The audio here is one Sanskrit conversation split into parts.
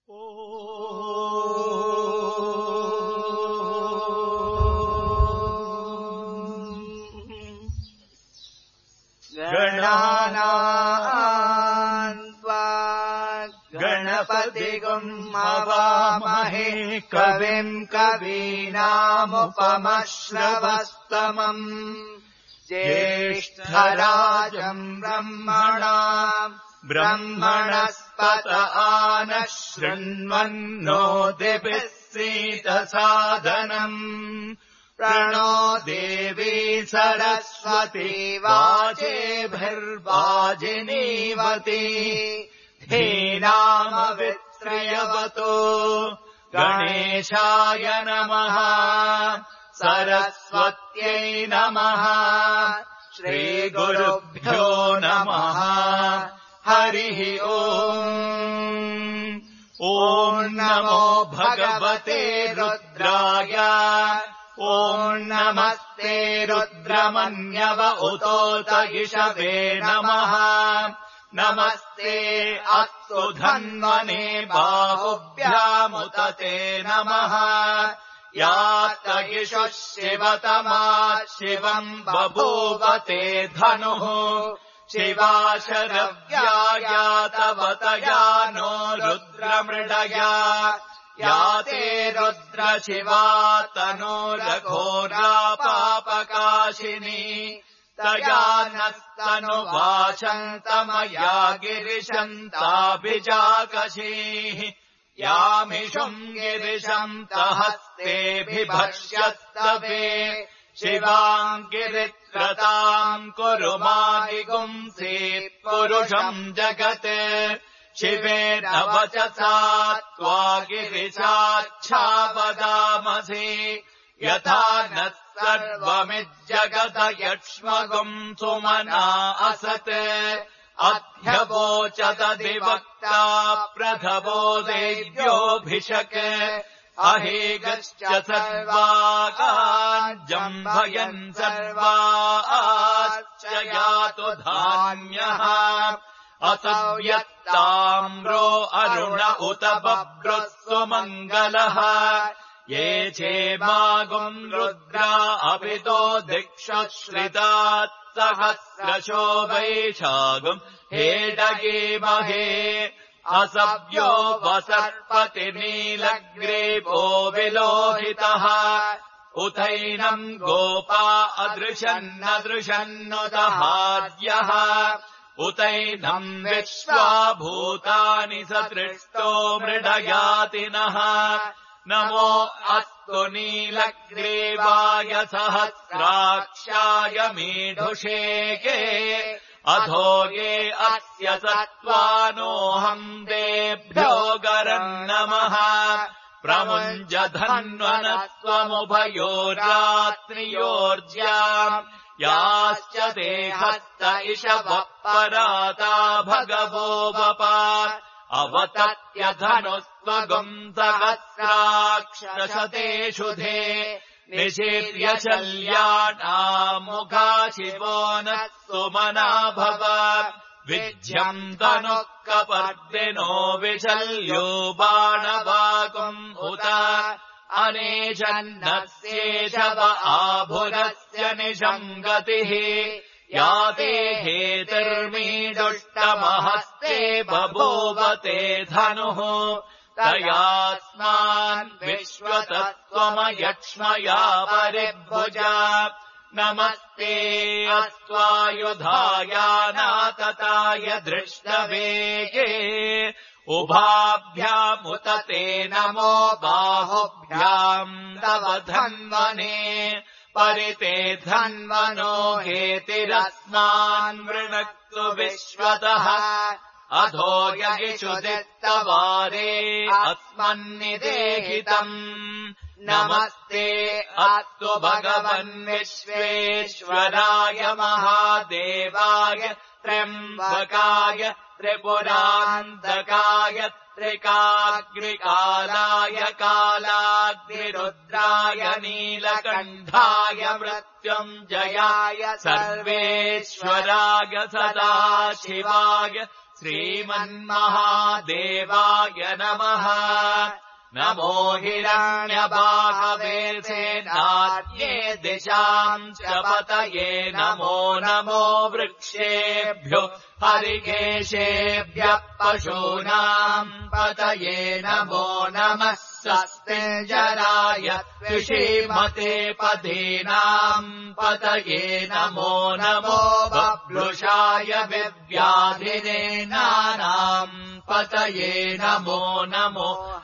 गणानान्त्वा गणपतिगुम् हवामहे कविम् कवीनामुपमश्रवस्तमम् ज्येष्ठराजम् ब्रह्मणस्पत आनः शृण्वन्नो दिभिः सीदसादनम् प्रणो देवी सरस्वती वाजेभिर्वाजिनीवती धीनामवित्रयवतो गणेशाय नमः सरस्वत्यै नमः श्रीगुरुभ्यो नमः हरिः ओम् ॐ नमो भगवते रुद्राय ॐ नमस्ते रुद्रमन्यव उतोत इषवे नमः नमस्ते अस्तु धन्वने बाहुभ्यामुत ते नमः यात इषुः शिवतमा शिवम् बभूवते धनुः शिवा शरव्यायातवतया नो रुद्रमृडया याते रुद्रशिवा तनोरघोरा पापकाशिनी तया नस्तनुवाचन्तमया गिरिशन्ताभिजाकशीः यामिषुम् गिरिशन्तहस्तेऽभिभक्ष्यस्तवे शिवाम् गिरित्रताम् कुरु मादिगुंसि पुरुषम् जगत् शिवेन वचसा त्वा गिरिशाच्छावदामसि यथा नः सर्वमिज्जगत यक्ष्मगुम् सुमना असत् अध्यवोचदधिवक्ता प्रथवो देव्योऽभिषक् अहेगश्च सर्वाकार्यम् भयन् सर्वाश्च यातु धान्यः असव्यत्ताम्रो अरुण उत बभ्रुः मङ्गलः ये चेमागुम् रुद्रा अभितो दिक्षुश्रितात् सहस्रशो वैशागुम् हेडगेमहे असव्यो वसर्पति नीलग्रीवो विलोहितः उतैनम् गोपा अदृशन्नदृशन्नुतहाद्यः उतैनम् विश्वाभूतानि सदृष्टो मृडयातिनः नमो अस्तु नीलग्रीवाय सहस्राक्षाय मीढुषेके अधोगे अस्य सत्त्वानोऽहम् देभ्यो गरम् नमः प्रमुञ्ज धन्वनत्वमुभयोरात्रियोर्ज्याम् याश्च देहस्त इषवः पराता भगवो वपा अवतत्य धनुस्त्वगुम् सहस्राक्षरशतेषु धे निशीर्य शल्यानामुखा शिवो नः सुमना भव विज्यम् धनुः कपर्दिनो विशल्यो बाणवाकुम् उत अनेशन्नस्येषव आभुरस्य निशम् गतिः याते हेतिर्मीदुष्टमहस्ते बभूवते धनुः तयास्मान् विश्वतत्त्वमयक्ष्मया परिभुजा नमस्ते अस्त्वायुधायानातताय दृष्टवेगे उभाभ्यामुत ते नमो बाहुभ्याम् तव धन्वने परिते धन्वनो हेतिरस्मान् वृणक्तु विश्वतः अधो यगिषुदित्तवारे अस्मन्निदेहितम् नमस्ते अस्तु भगवन् विश्वेश्वराय महादेवाय त्र्यम्बकाय त्रिपुरान्तकाय त्रिकाग्निकालाय कालाग्निरुद्राय नीलकण्ठाय मृत्युञ्जयाय सर्वेश्वराय सदाशिवाय श्रीमन्महादेवाय नमः नमो हिरण्यबाहवे सेनाद्ये दिशाम् च पतये नमो नमो वृक्षेभ्यो हरिकेशेभ्यः पशूनाम् पतये नमो नमः सस्तेजराय ऋषिमते पदीनाम् पतये नमो नमो बभ्रुषाय विव्याधिने नानाम् पतये नमो नमो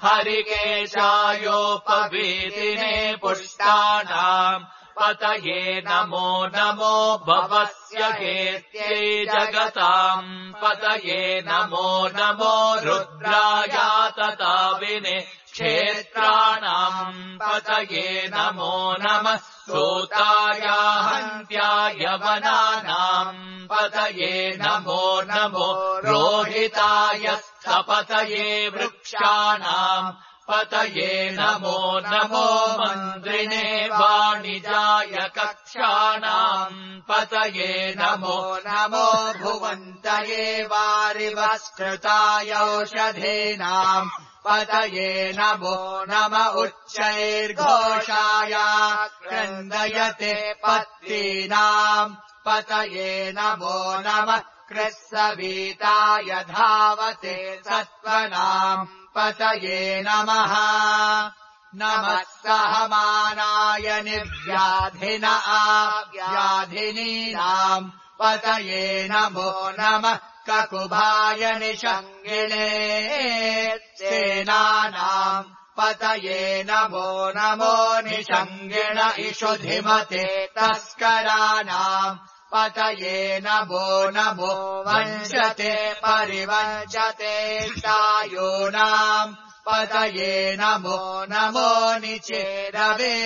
हरिकेशायोपवीतिने पुष्टानाम् पतये नमो नमो भवस्य हेत्यै जगताम् पतये नमो नमो रुद्रायातताविने क्षेत्राणाम् पतये नमो नमः सूताया हन्त्याय वनानाम् पतये नमो नमो रोहिताय स्थपतये वृक्षाणाम् पतये नमो नमो मन्त्रिणे वाणिजाय कक्षाणाम् पतये नमो नमो भुवन्तये वारिवस्कृताय औषधीनाम् पतये नमो नम उच्चैर्घोषाय क्रन्दयते पत्नीनाम् पतये नमो नमः कृत्सवीताय धावते सत्त्वनाम् पतये नमः नमः सहमानाय निर्व्याधिन व्याधिनीनाम् पतये नमो नमः ककुभाय निषङ्गिणे सेनानाम् पतये नमो नमो निषङ्गिण इषुधिमते तस्कराणाम् पतये नमो नमो वंशते परिवञ्चते शायूनाम् पतये नमो नमो निचेरवे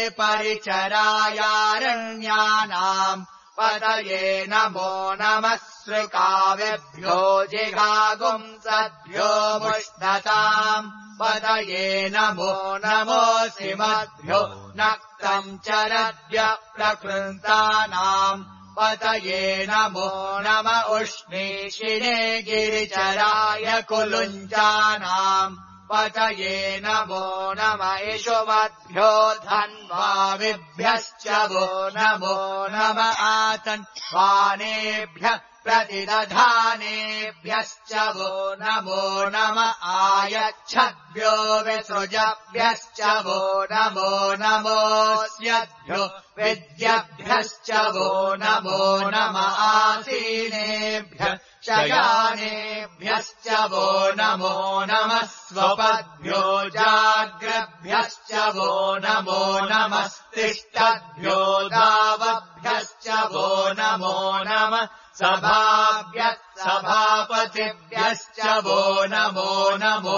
परिचरायारण्यानाम् पतये नमो नमः सृकावेभ्यो जिघागुंसद्भ्यो मुष्णताम् पतये नमो नमो सिमद्भ्यो नक्तम् चरद्भ्य प्रकृन्तानाम् पतये नमो नम उष्णीषिणे गिरिचराय कुलुञ्जानाम् पतये नमो नम इषुमद्भ्यो धन्वाविभ्यश्च वो नमो नम आतन्वानेभ्यः प्रतिदधानेभ्यश्च वो नमो नम आयच्छद्भ्यो विसृजभ्यश्च वो नमो नमोऽस्यद्भ्यो विद्यभ्यश्च वो नमो नम आसीनेभ्यः शयानेभ्यश्च वो नमो नमः स्वपद्भ्यो जाग्रभ्यश्च वो नमो नमस्तिष्ठद्भ्यो दावभ्यश्च वो नमो नमः सभाभ्यः सभापतिभ्यश्च वो नमो नमो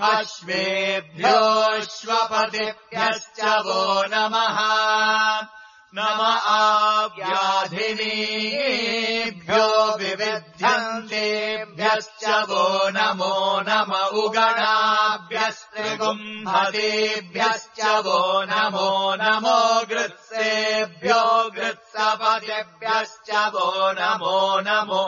अश्वेभ्योऽश्वपतिभ्यश्च वो नमः नम आव्याधिनीभ्यो विविध्यन्तेभ्यश्च वो नमो नम उगणाभ्यस्त्रिगुम्हतेभ्यश्च वो नमो नमो गृत्सेभ्यो गृत्सपतिभ्यश्च वो नमो नमो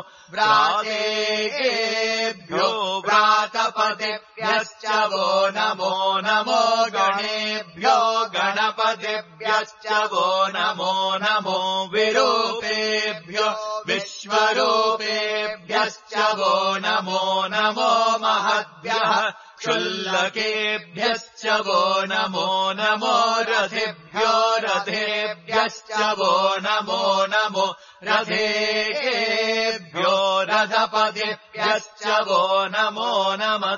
व्रातेभ्यो व्रातपतिभ्यश्च वो नमो नमो गणेभ्यो गणपतिभ्यश्च वो नमो नमो विरूपेभ्यो विश्वरूपेभ्यश्च वो नमो नमो महद्भ्यः क्षुल्लकेभ्यश्च वो नमो नमो रथेभ्यो रथेभ्यश्च वो नमो नमो रथेभ्यो रथपतिभ्यश्च वो नमो नमः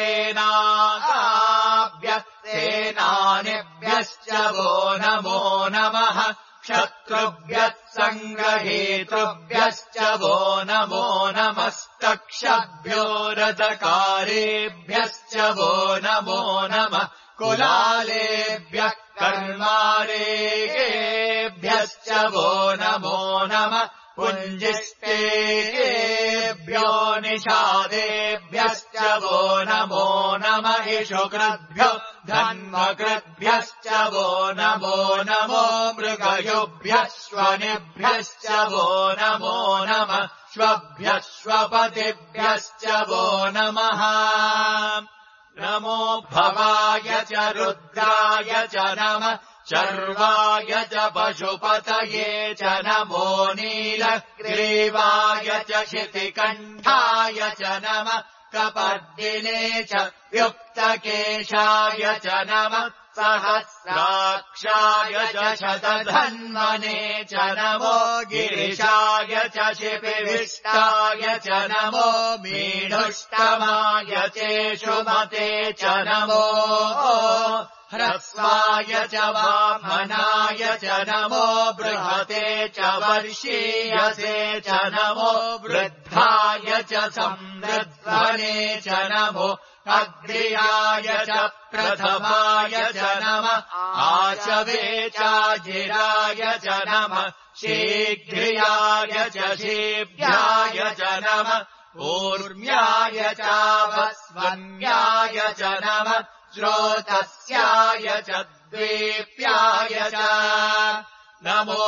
सेनाभ्यः सेनानिभ्यश्च वो नमो नमः क्षत्रुभ्यः सङ्ग्रहेतृभ्यश्च वो नमो नमस्तक्षभ्यो रथकारेभ्यश्च वो नमो नमः कुलालेभ्यः कर्मारेभ्यश्च वो नमो नमः पुञ्जिष्टेभ्यो निषादेभ्यश्च वो नमो नमः इषुकृद्भ्यो धन्वकृद्भ्यश्च वो नमो नमो मृगयुभ्यः श्वनिभ्यश्च वो नमो नमः श्वभ्यः श्वपतिभ्यश्च वो नमः नमो भवाय च रुद्राय च नमः शर्वाय च पशुपतये च नमो नीलग्रीवाय च शितिकण्ठाय च नमः कपर्दिने च युक्तकेशाय च नमः सहस्राक्षाय च शतधन्वने च नमो गिरिशाय च शिपिविष्टाय च नमो मीढुष्टमाय चेषुमते च नमो ह्रस्वाय च वामनाय च नमो बृहते च वर्षीयसे च नमो वृद्धाय च संवृध्वने च नमो अग्र्याय च प्रथमाय च नमः आशवे चाजिराय च नमः शीघ्र्याय च शीभ्याय च नमः ऊर्म्याय चावस्वन्याय च नमः श्रोतस्याय च द्वीप्याय च नमो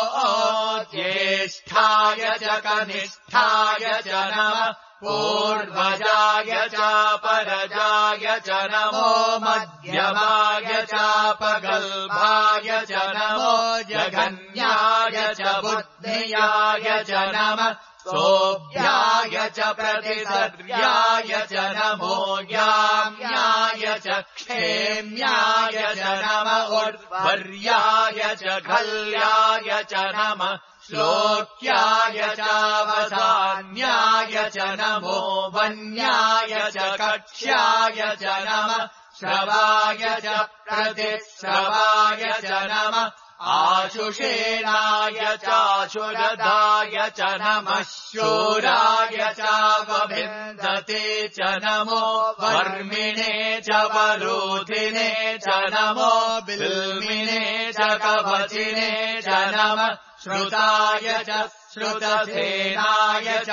ज्येष्ठाय च कनिष्ठाय च नमः पूर्वजाय चापरजाय च नमो मध्यमाय चापगल्भाय च नमो जघन्याय च बुद्धियाय च नमः सोऽभ्याय च प्रतिसर्याय च नमो याम्याय च क्षेम्याय च नमः उर्वर्याय च खल्याय च नमः श्लोक्याय चावसान्याय च नमो वन्याय च कक्ष्याय च नमः श्रवाय च प्रतिश्रवाय च नमः आशुषेणाय चाशुरदाय च नमः शूराय चावभिन्दते च नमो वर्मिणे च वरूधिने च नमो बिल्मिने च कवचिने च नमः श्रुताय च श्रुतसेनाय च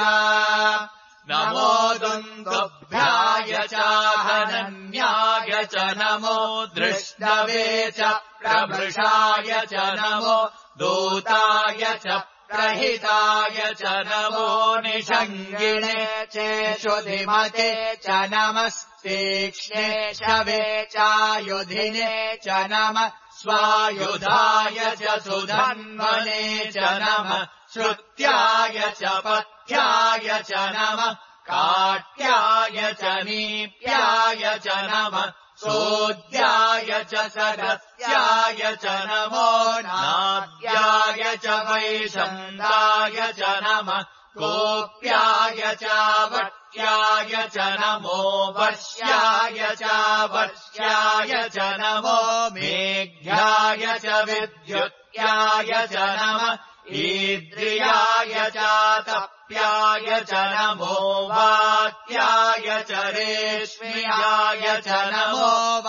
नमो दुन्दुभ्याय चाहनन्याय च नमो दृष्टवे च प्रभृशाय च नमो दूताय च प्रहिताय च नमो निषङ्गिणे चेषुधिमते च नमस्तीक्ष्णे शवे चायुधिने च नमः स्वायुधाय च सुधन्वने च नमः श्रुत्याय च पथ्याय च नमः काट्याय च नीप्याय च नमः सोद्याय च सरस्याय च नमो नाद्याय च वैशन्दाय च नमः कोप्याय च वट्याय च नमो वर्ष्याय च वर्ष्याय च नमो मेघ्याय च विद्युत्याय च नमः ईद्रियाय च तप्याय च नमो वात्याय च रेश्म्याय च नमो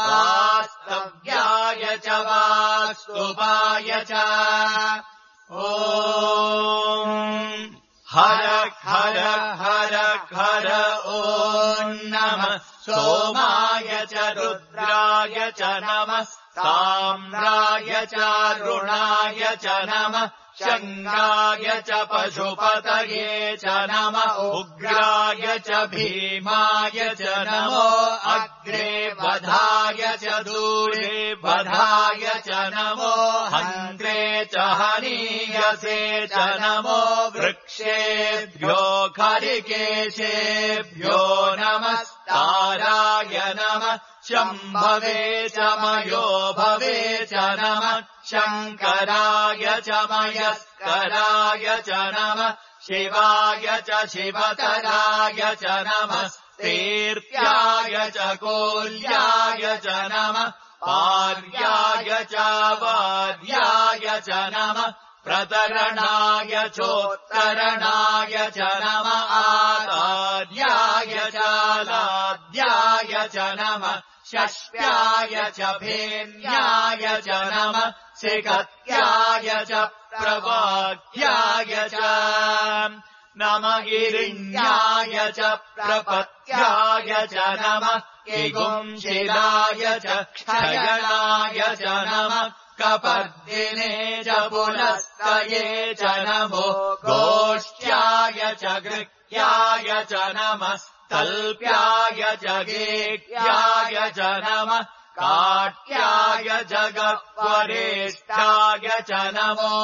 वास्तव्याय च वास्तुपाय च ॐ हर हर हर हर ॐ नमः सोमाय च रुद्राय च नमः ताम्राय च रुणाय च नमः शङ्गाय च पशुपतये च नमः उग्राय च भीमाय च नमो अग्रे वधाय च दूरे वधाय च नमो हन्त्रे च हनीयसे च नमो वृक्षेभ्यो खरिकेशेभ्यो नमस्ताराय नमः शम्भवे च मयो भवे च नमः शङ्कराय च मयस्कराय च नमः शिवाय च शिवतराय च नमः तीर्थ्याय च कोल्याय च नमः पार्याय च वार्याय च नमः प्रतरणाय चोत्तरणाय च नमः आचार्याय च लाद्याय च नमः षष्ट्याय च भेन्याय च नमः शिखत्याय च प्रवाक्याय च नम इरिण्याय च प्रपत्याय च नमः किगुंशिलाय च क्षयणाय च नमः कपर्दिने च पुलस्तये च नमो गोष्ठ्याय च गृह्याय च नमः तल्प्याय च गेह्याय च नमः काट्याय जगत्वरेष्ठाय च नमो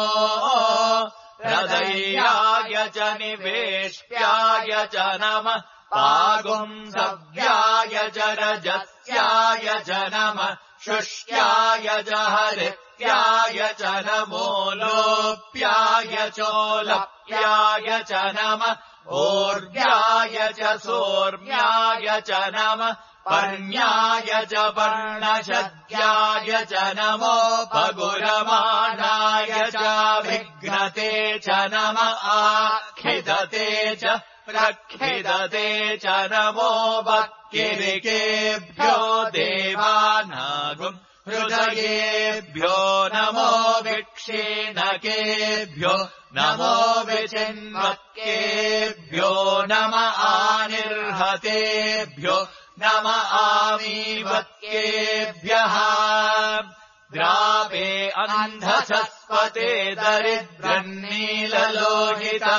हृदयाय च निवेष्ट्याय च नमः पागुंसव्याय च रजस्याय च नमः शुष्याय च हरित्याय च नमो लोप्याय चोलप्याय च नमः ऊर्व्याय च सोर्म्याय च नमः पर्ण्याय च पर्णशद्याय च नमो पगुरमाणाय च विघ्नते च नमः आखिदते च प्रखिदते च नमो वक्किरिकेभ्यो देवानागुम् हृदयेभ्यो नमो विक्षीणकेभ्यो नमो विचिन्वक्केभ्यो नम आनिर्हतेभ्यो नम आमीवक्केभ्यः द्रापे अन्धसस्पते दरिद्रन्नीललोहिता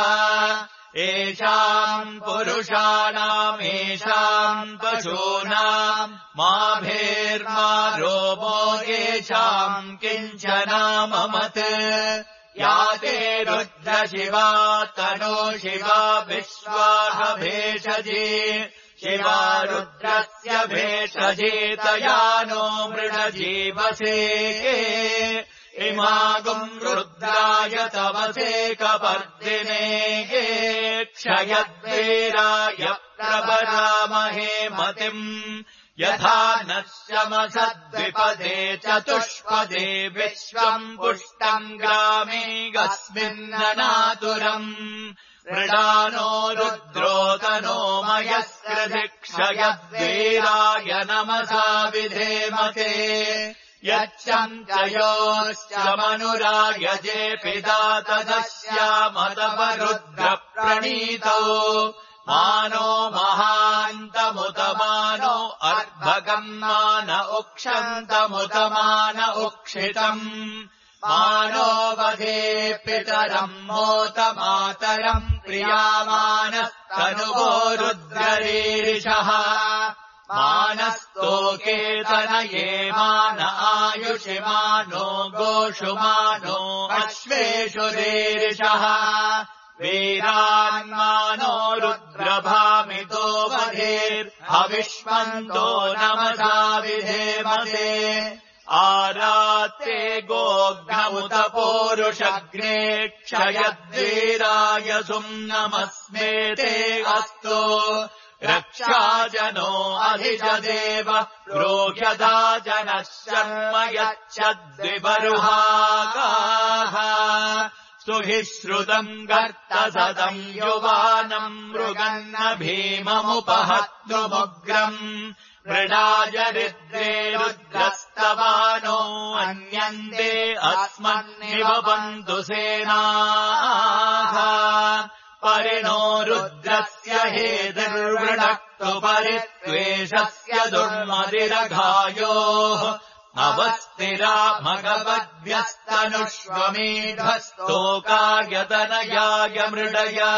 एषाम् पुरुषाणामेषाम् पशूनाम् माभेर्मा रोमो येषाम् किञ्चनाममत् याते रुद्रशिवा तनो शिवा विश्वाह भेषजे शिवा रुद्रस्य भेषजेतयानो मृडजीवसे इमागुम् रुद्राय तवसे कपर्दिने क्षयद्वीराय प्रवरामहे मतिम् यथा नः शमसद्विपदे चतुष्पदे विश्वम् पुष्टम् ग्रामेऽस्मिन्ननातुरम् मृडानो रुद्रोतनो मयस्कृधिक्षयद्वीराय नमसा विधेमते यच्चञ्चयोश्च मनुरायजे पिता तदस्यामतवरुद्रप्रणीतौ मानो महान्तमुतमानो अर्भगम् मान उक्षन्तमुतमान उक्षितम् मानो वधे पितरम् मोतमातरम् प्रियामानस्तनुवो रुद्ररीरिषः मानस्तोकेतनये मान आयुषि मानो गोषु मानो अश्वेषु रीरिषः वीरान्मानो रुद्रभामितो वधेर्हविष्मन्तो नमसा विधेमते आरात्ते गोघ्नमुत पोरुषग्ने क्षयद्वीराय सुम्नमस्मेते अस्तु रक्षाजनो अधिजदेव प्रोह्यदा जनः शर्म यच्छद्विबर्हागाः सुहिश्रुतम् गर्तसदम् युवानम् मृगन्न भीममुपहत्तुमुग्रम् मृडाजरिद्रे रुद्रस्तवानो अन्यन्ते अस्मन्निवपन्तु सेनाः परिणो रुद्रस्य हेतिर्वृणक्तु परित्वेषस्य दुर्मदिरघायोः अवस्थिरा मघवद्भ्यस्तनुष्वमीढस्तोकायतनयाय मृडया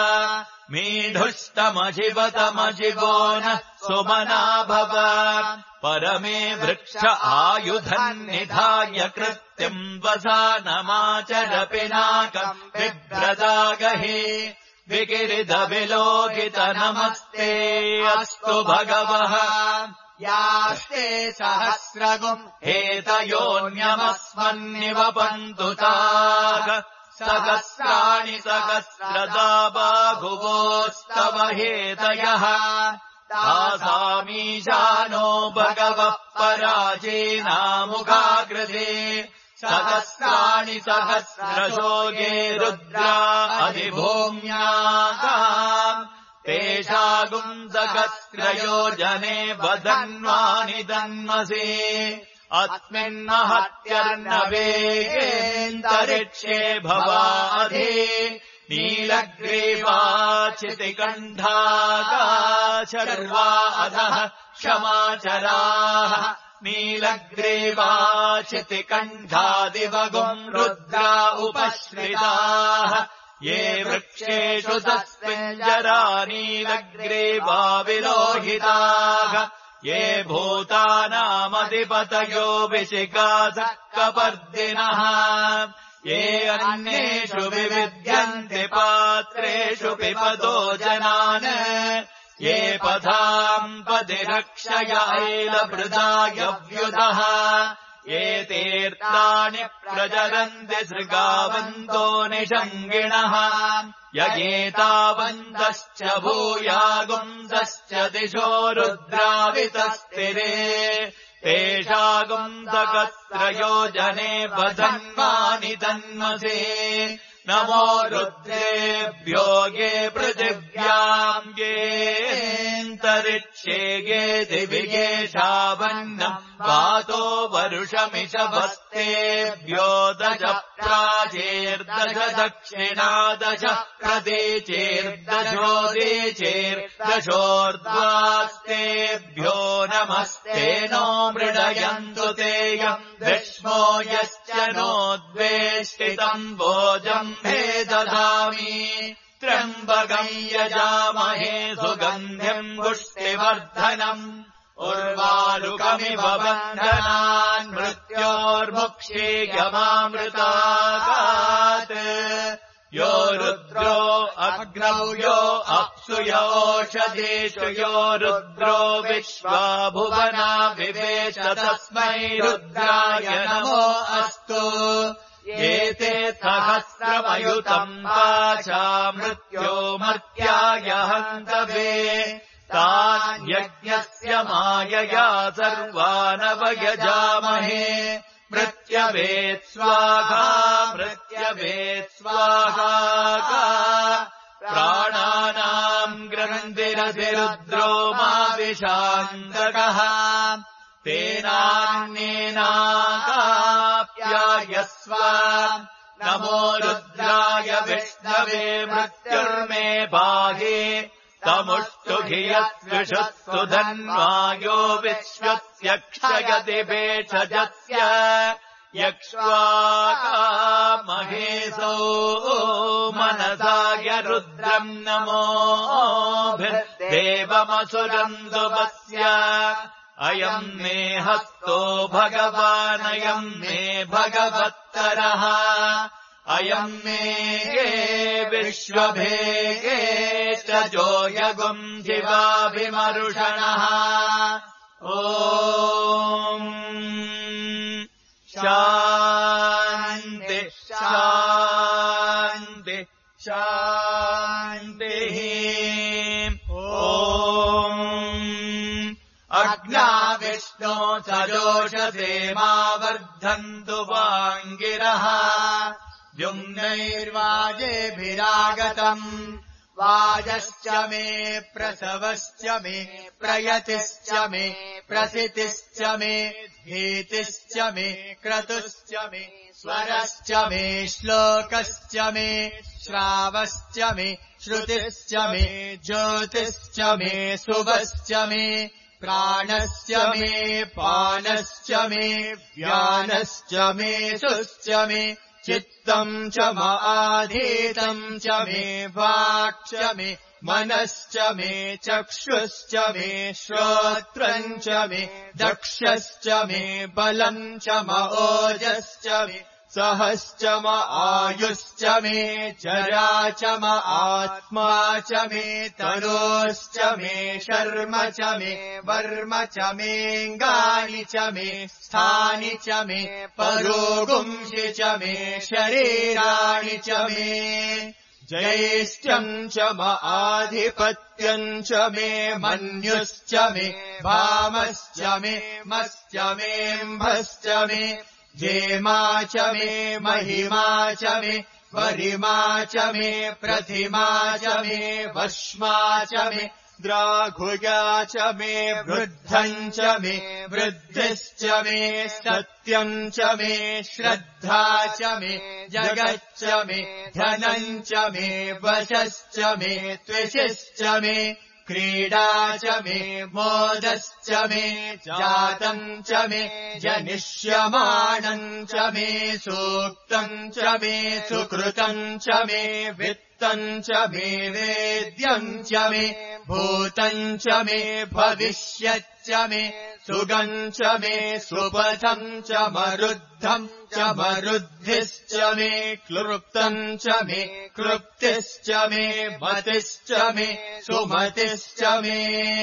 मीढुष्टमजिवतमजिवो नः सुमना भव परमे वृक्ष आयुधन्निधाय कृत्यम् वसानमाचर पिनाकम् बिभ्रदागहि विकिरिदविलोकित नमस्ते अस्तु भगवः यास्ते सहस्रगुम् हेतयोऽन्यमस्मन्निवपन्तु ताः सहस्राणि सहस्रदा बाहुवोस्तव हेतयः तासामीशानो भगवः पराचीनामुखाकृते सहस्राणि सहस्रशो ये रुद्रा अधिभूम्याः तेषागुम् सहस्रयोजने वदन्वानि दन्मसि अस्मिन्नहत्यर्नवेगेऽन्तरिक्षे भवाधि नीलग्रीवाचितिकण्ठाकाशर्वा अधः क्षमाचराः नीलग्रीवाचितिकण्ठादिवगुम् रुद्रा उपश्रिताः ये वृक्षेषु तस्मिञ्जरा नीलग्रीवा विलोहिताः ये भूतानामधिपतयो विशिखासः कपर्दिनः ये अन्येषु विविद्यन्ते पात्रेषु पिबतो जनान् ये पथाम् पदिरक्षयैलभृदायव्युधः ये तीर्थानि प्रचरन्ति सृगावन्तो निषङ्गिणः यगेतावन्तश्च भूयागुंसश्च दिशो रुद्रावितस्तिरे तेषागुंसकत्रयो जने बधन्वानि तन्मसे नमो रुद्रेभ्यो ये पृथिव्याम् येऽन्तरिक्षे ये दिवि येषावन्नम् वातो वरुषमिषभस्तेभ्यो दश प्राचेर्दश दक्षिणादश प्रतीचेर्दशोदीचेर्दशोर्ध्वास्तेभ्यो नमस्ते नो मृडयन्तु तेयम् विष्मो यश्च नो द्वेष्टितम् भोजम् हे ददामि त्र्यम्बकम् यजामहे सुगन्धिम् पुष्टिवर्धनम् उर्वारुकमिव बन्धनान् मृत्योर्मुक्षीयमामृतागात् यो रुद्रो अग्नौ यो अप्सु योषधीषु यो रुद्रो विश्वा भुवना विवेश तस्मै रुद्राय नमो अस्तु एते सहस्रमयुतम् वाचा मृत्यो मर्त्याय हन्तवे तान् यज्ञस्य मायया सर्वानवयजामहे मृत्यवेत् स्वाहा मृत्यवेत् स्वाहा प्राणानाम् ग्रन्थिरधिरुद्रो माविशान्तकः तेनान्येनाप्यायस्व नमो रुद्राय विष्णवे मृत्युर्मे पाहि तमुष्टुभियत्विषस्तु धन्वायो विश्वस्य क्षयति भेषजस्य यक्ष्वाकामहेसो मनसाय रुद्रम् नमोभिर्देवमसुरम् दुवस्य अयम् मे हस्तो भगवानयम् मे भगवत्तरः अयम् मे ये विश्वभेगे च जोयगुम् शिवाभिमरुषणः ॐ शान्ति शान्ति शान्तिः ॐ अग्ना विष्णो सजोषसे मा वर्धन्तु वाङ्गिरः युम्नैर्वाजेभिरागतम् वाजश्च मे प्रसवश्च मे प्रयतिश्च मे प्रसितिश्च मे भीतिश्च मे क्रतुश्च मे स्वरश्च मे श्लोकश्च मे श्रावश्च मे श्रुतिश्च मे ज्योतिश्च मे शुभश्च मे प्राणश्च मे पानश्च मे व्यानश्च मे सुश्च मे चित्तम् च माधीतम् च मे वाक् च मे मनश्च मे चक्षुश्च मे श्रोत्रम् च मे दक्षश्च मे बलम् च ओजश्च मे सहश्च आयुश्च मे जरा च आत्मा च मे तनोश्च मे शर्म च मे वर्म च मेऽङ्गानि च मे स्थानि च मे परोगुंसि च मे शरीराणि च मे ज्येष्ठ्यम् च आधिपत्यम् च मे मन्युश्च मे भामश्च मे मश्च मेऽम्भश्च मे जेमा च मे महिमा च मे वरिमा च मे प्रतिमा च मे वश्मा च मे द्राघुया च मे वृद्धम् च मे वृद्धिश्च मे सत्यम् च मे श्रद्धा च मे जगच्च मे धनम् च मे वशश्च मे त्विषिश्च मे क्रीडा च मे मोदश्च मे जातम् च मे जनिष्यमाणम् च मे सूक्तम् च मे सुकृतम् च मे वित्तम् च मे वेद्यम् च मे भूतम् च मे भविष्यच्च मे सुगम् च मे सुपथम् च मरुद्धम् च मरुद्धिश्च मे क्लृप्तम् च मे क्लृप्तिश्च मे मतिश्च मे सुमतिश्च मे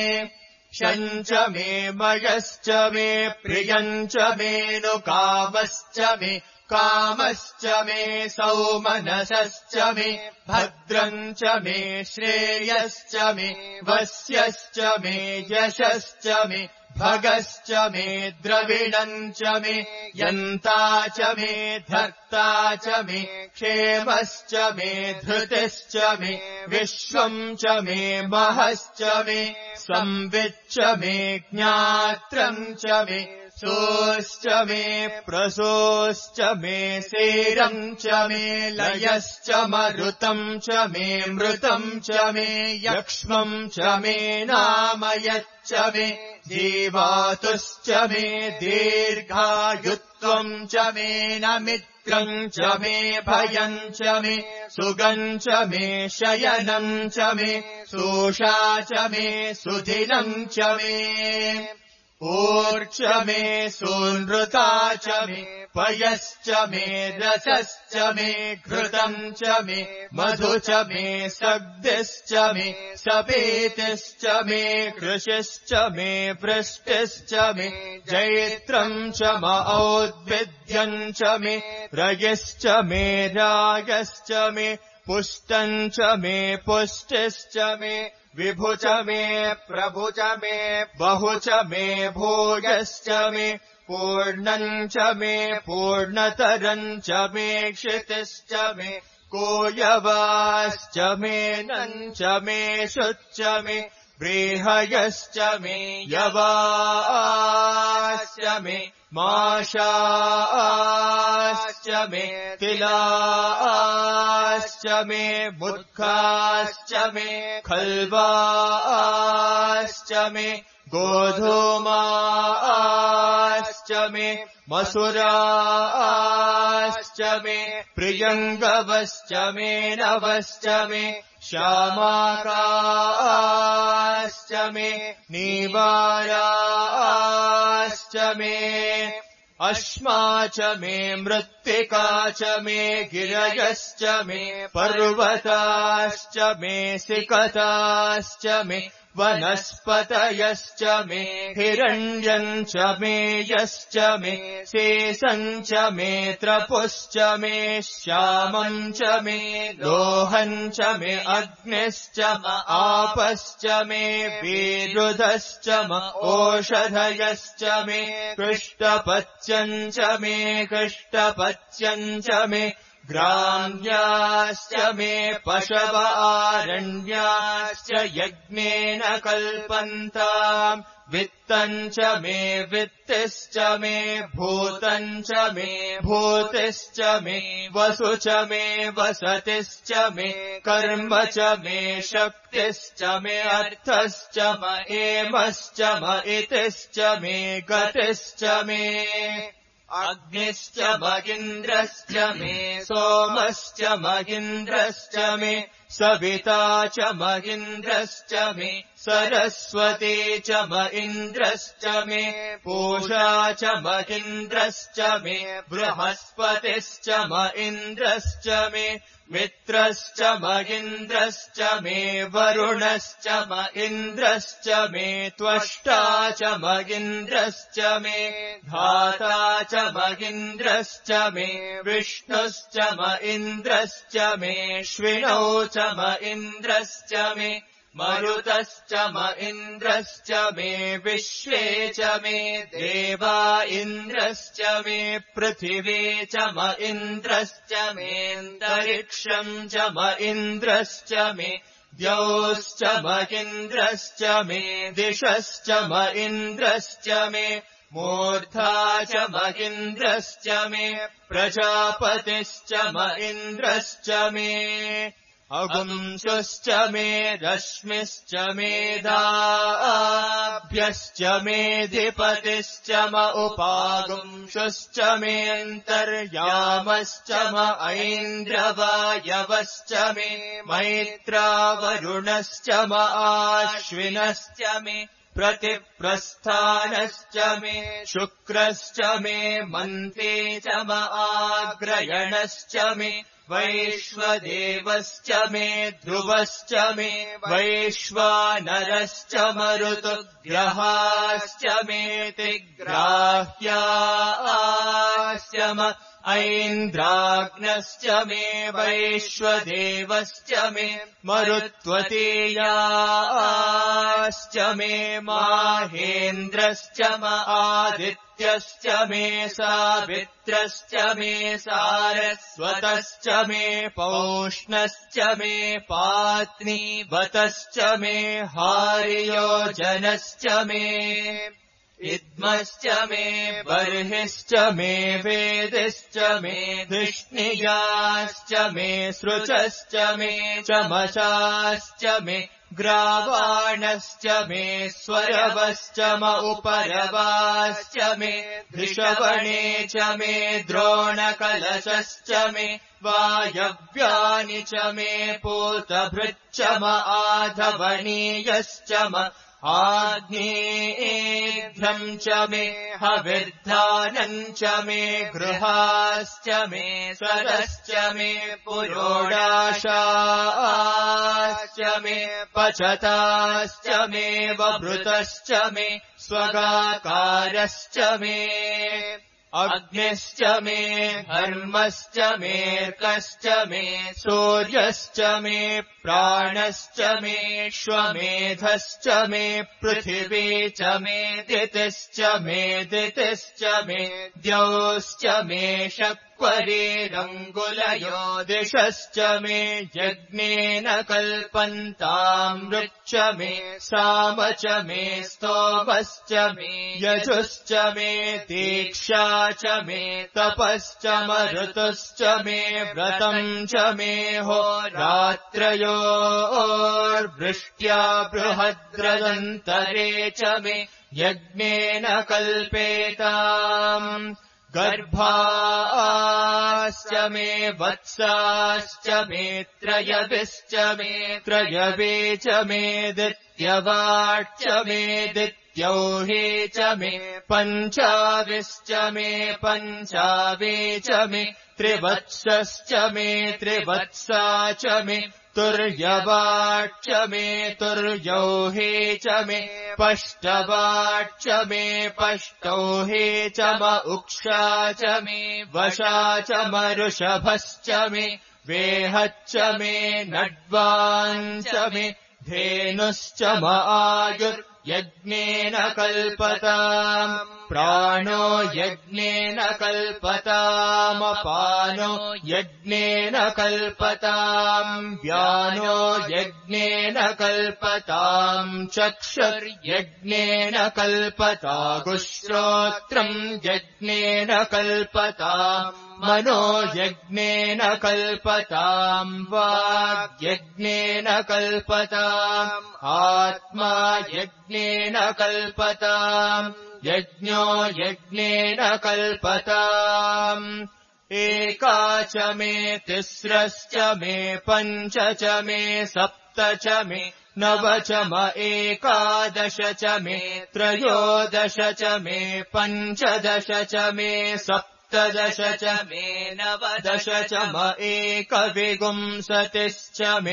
क्षम् च मे मयश्च मे प्रियम् च मेऽनुकामश्च मे कामश्च मे सौमनसश्च मे भद्रम् च मे श्रेयश्च मे वस्यश्च मे यशश्च मे भगश्च मे द्रविणम् च मे यन्ता च मे धर्ता च मे क्षेमश्च मे धृतिश्च मे विश्वम् च मे महश्च मे संविच्च मे ज्ञात्रम् च मे सोश्च मे प्रसोश्च मे सेरम् च मे लयश्च मरुतम् च मे मृतम् च मे यक्ष्मम् च मे नामयच्च मे जीवातुश्च मे दीर्घायुत्वम् च मे नमित्रम् च मे भयम् च मे सुगम् च मे शयनम् च मे सोषा च मे सुधिनम् च मे ऊर्च मे सूनृता च मे पयश्च मे रसश्च मे घृतम् च मे मधु च मे सग्धिश्च मे सपेतिश्च मे कृशिश्च मे वृष्टिश्च मे जैत्रम् च औद्भिद्यम् च मे रयश्च मे रागश्च मे पुष्टम् च मे पुष्टिश्च मे विभु च मे प्रभु च मे बहु च मे भोगश्च मे पूर्णम् च मे पूर्णतरम् च मे क्षितिश्च मे कोयवाश्च मे नम् च मे शुच्च मे बृहयश्च मे यवाश्च मे माशाश्च मे तिलाश्च मे मुद्गाश्च मे खल्वाश्च मे गोधूमाश्च मे मसुराश्च मे प्रियङ्गवश्च मे नवश्च मे श्यामाकाश्च मे नीवाराश्च मे अश्मा च मे मृत्तिका च मे गिरयश्च मे पर्वताश्च मे सिकताश्च मे वनस्पतयश्च मे हिरण्यम् च मे यश्च मे शेषम् च मे त्रपुश्च मे श्यामम् च मे लोहम् च मे अग्निश्च आपश्च मे विरुधश्च ओषधयश्च मे कृष्टपच्यम् च मे कृष्टपच्यम् च मे ग्राम्याश्च मे पशव आरण्याश्च यज्ञेन कल्पन्ताम् वित्तम् च मे वित्तिश्च मे भूतम् च मे भूतिश्च मे वसु च मे वसतिश्च मे कर्म च मे शक्तिश्च मे अर्थश्च एमश्च इतिश्च मे गतिश्च मे अग्निश्च मगिन्द्रश्च मे सोमश्च मगिन्द्रश्च मे सविता च मगिन्द्रश्च मे सरस्वती च इन्द्रश्च मे पूषा च मगिन्द्रश्च मे बृहस्पतिश्च इन्द्रश्च मे मित्रश्च मगिन्द्रश्च मे वरुणश्च इन्द्रश्च मे त्वष्टा च मगिन्द्रश्च मे धाता च मगिन्द्रश्च मे विष्णुश्च इन्द्रश्च मे श्विनौ च इन्द्रश्च मे मरुतश्च इन्द्रश्च मे विश्वे च मे देवा इन्द्रश्च मे पृथिवी च इन्द्रश्च मेऽन्तरिक्षम् च इन्द्रश्च मे द्यौश्च म इन्द्रश्च मे दिशश्च म इन्द्रश्च मे मूर्धा च म इन्द्रश्च मे प्रजापतिश्च म इन्द्रश्च मे अगुंशुश्च मे रश्मिश्च मेधाभ्यश्च मेधिपतिश्च म उपागुंशुश्च मेऽन्तर्यामश्च म ऐन्द्रवायवश्च मे मैत्रावरुणश्च म आश्विनश्च मे प्रतिप्रस्थानश्च मे शुक्रश्च मे मन्ते च म आग्रयणश्च मे वैश्वदेवश्च मे ध्रुवश्च मे वैश्वानरश्च मरुतुग्रहाश्च मेऽतिग्राह्याश्च म ऐन्द्राग्नश्च मे वैश्वदेवश्च मे मरुत्वतीयाश्च मे माहेन्द्रश्च म आदित्यश्च मे सावित्रश्च मे सारस्वतश्च मे पौष्णश्च मे पात्नीवतश्च मे हार्योजनश्च मे इद्मश्च मे बर्हिश्च मे वेदिश्च मे धिष्णियाश्च मे सृचश्च मे चमसाश्च मे ग्रावाणश्च मे स्वरवश्च म उपरवाश्च मे धृषवणे च मे द्रोणकलशश्च मे वायव्यानि च मे पूतभृच्च म आधवणीयश्च म आग्नेयेभ्यम् च मे हविर्धानम् च मे गृहाश्च मे सरश्च मे पुरोडाशाश्च मे पचताश्च मे वभृतश्च मे स्वगाकारश्च मे अग्निश्च मे धर्मश्च मेऽर्कश्च मे सूर्यश्च मे प्राणश्च मे श्वमेधश्च मे पृथिवी च मे दितिश्च मे द्यौश्च मे शक्वरीरङ्गुलयो दिशश्च मे यज्ञेन कल्पन्तामृच्च मे साम च मे स्तोमश्च मे यजुश्च मे दीक्षा च मे तपश्च मरुतुश्च मे व्रतम् च मे होरात्रयोर्वृष्ट्या बृहद्रदन्तरे च मे यज्ञेन कल्पेताम् गर्भाश्च मे वत्साश्च मे त्रयविश्च मे त्रयवे च मे दित्यवाच्च मे दित्यौहे च मे पञ्चाविश्च मे पञ्चावे च मे त्रिवत्सश्च मे त्रिवत्सा च मे तुर्यवाच्च मे तुर्यौहे च मे पष्टवाच्च मे पष्टौहे च म उक्षा च मे वशा च मरुषभश्च मे वेहच्च मे नड्वाञ्च मे धेनुश्च म आयुर्यज्ञेन कल्पताम् प्राणो यज्ञेन कल्पतामपानो यज्ञेन कल्पताम् व्यानो यज्ञेन कल्पताम् चक्षुर्यज्ञेन कल्पतागुश्रोत्रम् यज्ञेन कल्पताम् मनो यज्ञेन कल्पताम् वाग्यज्ञेन कल्पताम् आत्मा यज्ञेन कल्पताम् यज्ञो यज्ञेन कल्पताम् एका च मे तिस्रश्च मे पञ्च च मे सप्त च मे नव च म एकादश च मे त्रयोदश च मे पञ्चदश च मे सप्तदश च मे नवदश च म एकविंशतिश्च मे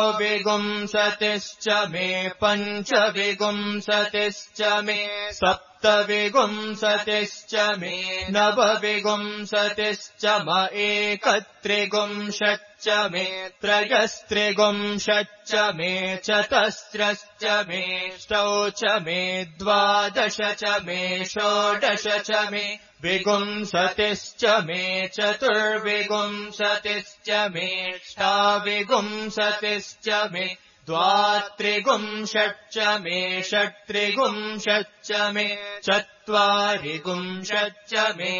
त्रयोविंशतिश्च मे पञ्चविंशतिश्च मे सप्तविगुंसतिश्च मे नवविगुंसतिश्च म एकत्रिगुंशच्च मे त्रयस्त्रिगुंशच्च मे चतस्रश्च मे ष्टौ च मे द्वादश च मे षोडश च मे विगुंसतिश्च मे चतुर्विगुंसतिश्च मे ष्टाविगुंसतिश्च मे द्वात्रिगुंशच्च मे षट्त्रिगुंशच्च मे चत्वारिगुंशच्च मे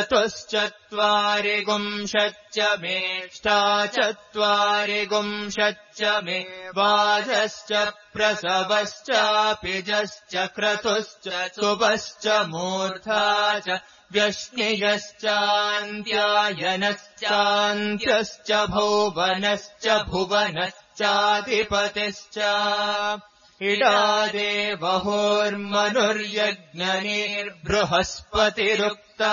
चतुश्चत्वारिगुंशच्च मे ष्टाचत्वारिगुंशच्च मे वाजश्च प्रसवश्चापिजश्च क्रतुश्च सुबश्च मूर्धा च व्यश्नियश्चान्त्यायनश्चान्त्यश्च भुवनश्च भुवनश्चाधिपतिश्च इडादेवहुर्मनुर्यज्ञनिर्बृहस्पतिरुक्ता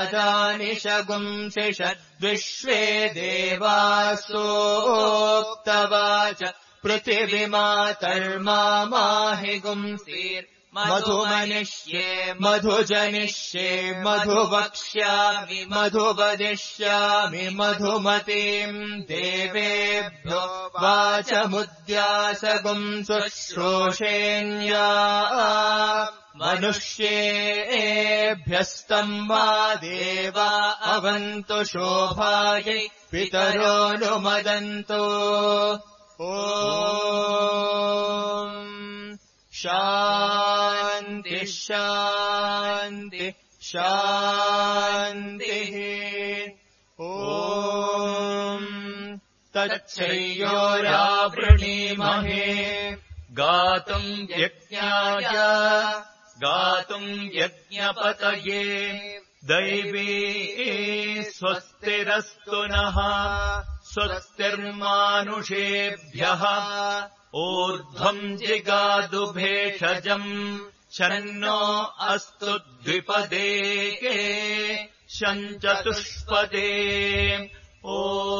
मदानिशगुंसिषद्विश्वे देवासोक्तवाच पृथिवीमातर्माहि गुंसीर्मधुमनिष्ये मधुजनिष्ये मधुवक्ष्यामि मधुवदिष्यामि मधुमतीम् देवेभ्यो वाचमुद्यासगुंसुश्रोषेण्या मनुष्येभ्यस्तम् वा देवा अवन्तु शोभायै पितरोऽनुमदन्तु ॐ शान्ति शान्ति शान्तिः ॐ तच्छयोरावृणीमहे गातुम् यज्ञाय गातुम् यज्ञपतये दैवी स्वस्तिरस्तु नः स्वस्तिर्मानुषेभ्यः ऊर्ध्वम् जिगातु भेषजम् शन्नो अस्तु द्विपदे शञ्चतुष्पदे ॐ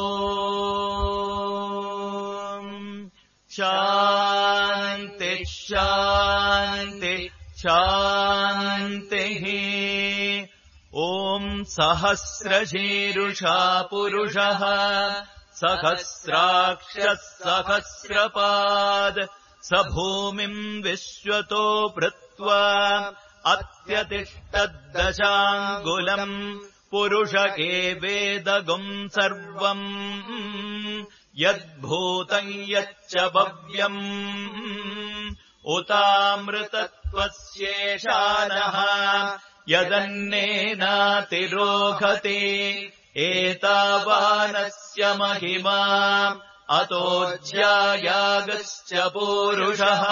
शान्ति शान्ति शान्तिः ॐ सहस्रशीरुषा पुरुषः सहस्राक्षः सहस्रपाद स भूमिम् विश्वतो भृत्वा अत्यतिष्ठद्दशाङ्गुलम् पुरुष एवेदगुम् सर्वम् यद्भूतम् यच्च भव्यम् उतामृतत्वस्येषानः यदन्नेनातिरोहति एतावानस्य महिमा अतोऽज्यायागश्च पूरुषः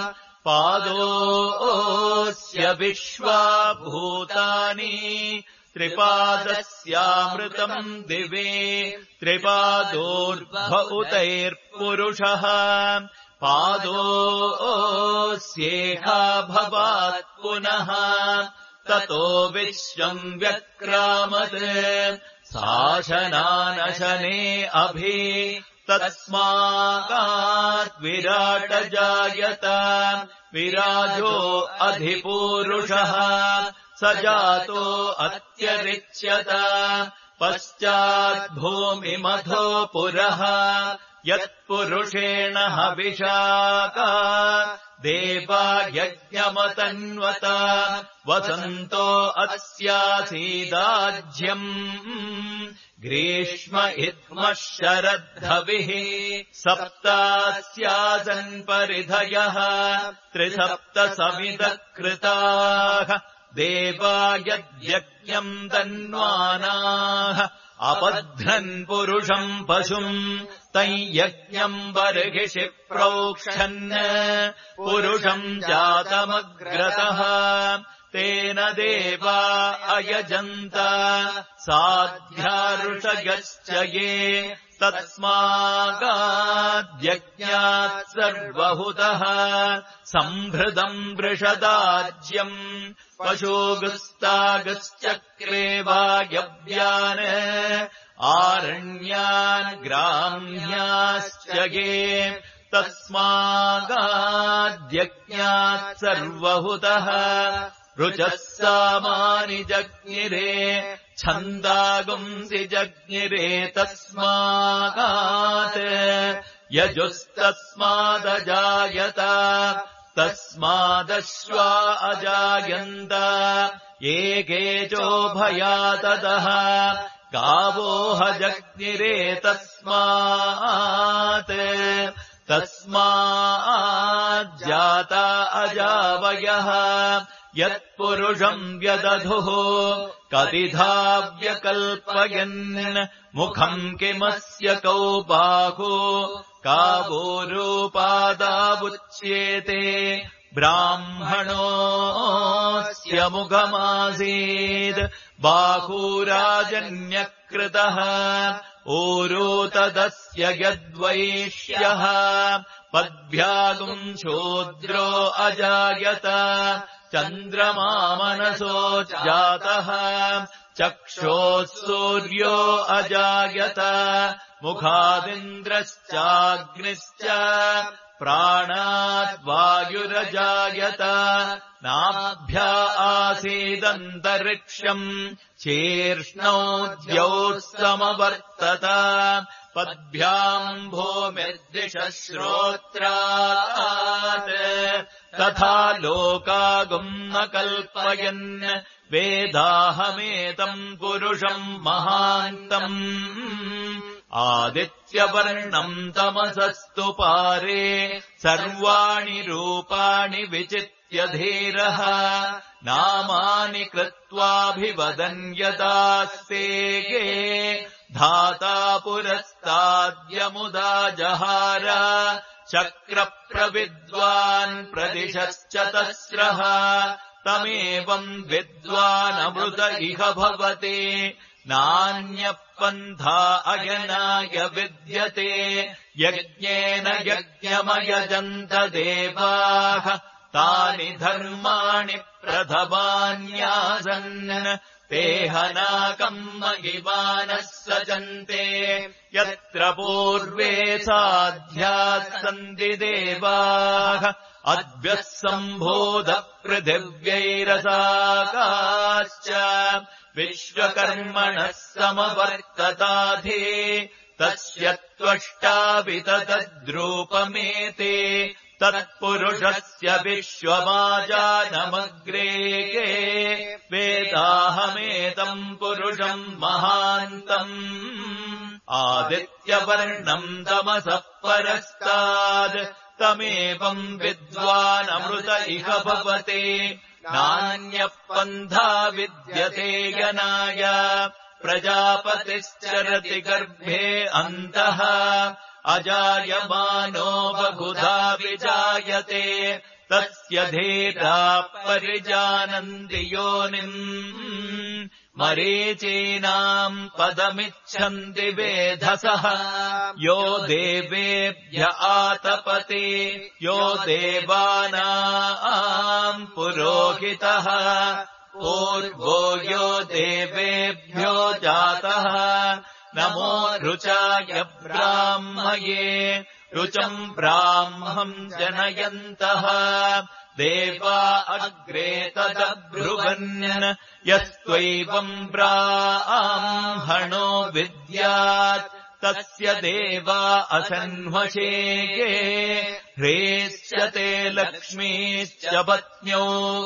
पादोऽस्य विश्वा भूतानि त्रिपादस्यामृतम् दिवे त्रिपादोर्ध्व उतैर्पुरुषः पादोऽस्येहा भवात् पुनः ततो विश्वम् व्यक्रामत् शासनानशने अभि तस्मात् विराट जायत विराजो अधिपूरुषः स जातो अत्यरिच्यत पश्चाद्भूमिमधो पुरः यत्पुरुषेण हविषाका देवा यज्ञमतन्वत वसन्तो अस्यासीदाज्यम् ग्रीष्म इद्मः शरद्धविः सप्तास्यासन् परिधयः त्रिसप्तसमिदः कृताः देवा यद्यज्ञम् तन्वानाः अपध्रन् पुरुषम् पशुम् तञ्यज्ञम् बर्हिषि प्रोक्षन् पुरुषम् जातमग्रतः तेन देवा अयजन्त साध्याऋषयश्च ये तस्मागाद्यज्ञात् सर्वहुतः सम्भृदम् वृषदाज्यम् पशुगुस्तागश्चक्रे वायव्यान् आरण्यान् ग्राम्याश्च ये तस्मागाद्यज्ञात् सर्वहुतः रुचः सामानि जज्ञिरे छन्दागुंसि जज्ञिरे तस्मात् यजुस्तस्मादजायत तस्मादश्वा अजायन्त एकेजोभयातदः गावोह जज्ञिरे तस्माज्जाता अजावयः यत्पुरुषम् व्यदधुः कतिधा व्यकल्पयन् मुखम् किमस्य कौ बाहु कावो रूपादावुच्येते ब्राह्मणोऽस्य मुखमासीद् बाहूराजन्यकृतः ऊरो तदस्य यद्वैश्यः पद्भ्यागुम् शूद्रो अजायत चन्द्रमामनसो जातः चक्षोः सूर्यो अजायत मुखादिन्द्रश्चाग्निश्च प्राणाद्वायुरजायत नाभ्या आसीदन्तरिक्षम् शीर्ष्णौ द्यौः समवर्तत पद्भ्याम् भूमिर्दिशः श्रोत्रात् तथा लोकागुम् न कल्पयन् वेदाहमेतम् पुरुषम् महान्तम् आदित्यवर्णम् तमसस्तु पारे सर्वाणि रूपाणि विचित्य धीरः नामानि कृत्वाभिवदन् यदास्तेगे धाता पुरस्ताद्यमुदा जहार चक्रप्रविद्वान् प्रदिशश्चतस्रः तमेवम् विद्वानमृत इह भवते नान्यः पन्था अयनाय विद्यते यज्ञेन यज्ञमयजन्त देवाः तानि धर्माणि प्रथमान्यासन् तेहनाकम् महिमानः सजन्ते यत्र पूर्वे साध्याः सन्ति देवाः अद्भ्यः सम्भोधः पृथिव्यैरसाकाश्च विश्वकर्मणः समवर्तताधे तस्य त्वष्टापि तद्रूपमेते तत्पुरुषस्य विश्वमाजानमग्रे वेदाहमेतम् पुरुषम् महान्तम् आदित्यवर्णम् तमसः परस्ताद् तमेवम् विद्वानमृत इह भवते नान्यः पन्था विद्यते यनाय प्रजापतिश्चरति गर्भे अन्तः अजायमानो बहुधा विजायते तस्य धेता परिजानन्ति योनिम् मरीचीनाम् पदमिच्छन्ति वेधसः यो देवेभ्य आतपते यो देवानाम् पुरोहितः पूर्वो यो देवेभ्यो जातः नमो रुचाय ब्राह्मये रुचम् ब्राह्मम् जनयन्तः देवा अग्रे तदब्रुवन् यस्त्वैवम् ब्राह्मणो विद्यात् तस्य देवा असन्वशे ह्रेष्यते लक्ष्मीश्च पत्न्यौ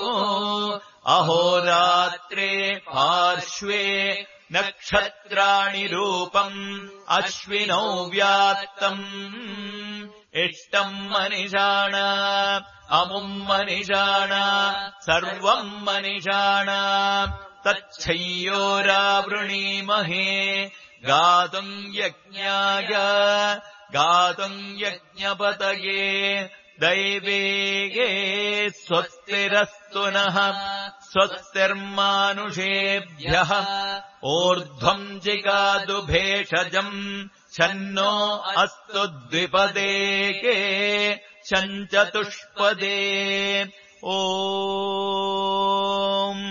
अहोरात्रे पार्श्वे नक्षत्राणि रूपम् अश्विनौ व्यात्तम् इष्टम् मनिषाण अमुम् मनिषाण सर्वम् मनिषाण तच्छय्योरावृणीमहे गातुम् यज्ञाय गातुम् यज्ञपतये दैवे स्वस्तिरस्तु नः स्वस्तिर्मानुषेभ्यः ऊर्ध्वम् जिगातु भेषजम् शन्नो अस्तु द्विपदे चतुष्पदे ॐ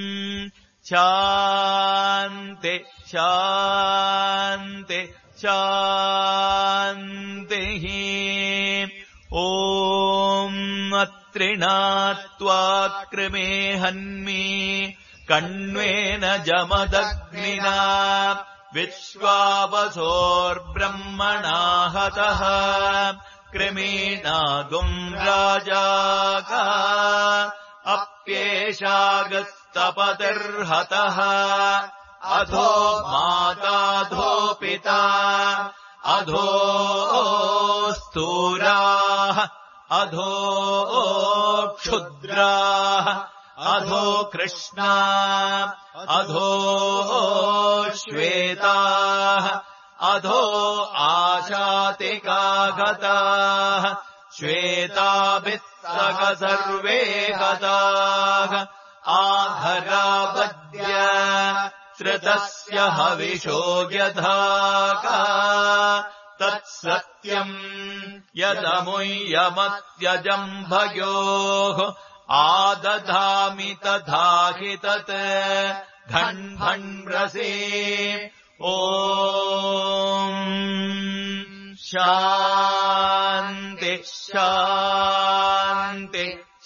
शान्ति शान्ति शान्तिः ॐ तृणात्वा कृमे हन्मि कण्वेन जमदग्निना विश्वावसोर्ब्रह्मणा हतः कृमीणागुम् राजाका अप्येषागस्तपतिर्हतः अधो माताधो पिता अधो स्थूराः अधो क्षुद्राः अधो कृष्णा अधो श्वेताः अधो आशातिकागताः श्वेताभिः सह सर्वे गताः आधरावद्य श्रुतस्य हविषो यथाका तत्सत्यम् यदमुह्यमत्यजम्भयोः आदधामि तथा हि तत् घण्घण्रसे ॐ शान्ति शान्ति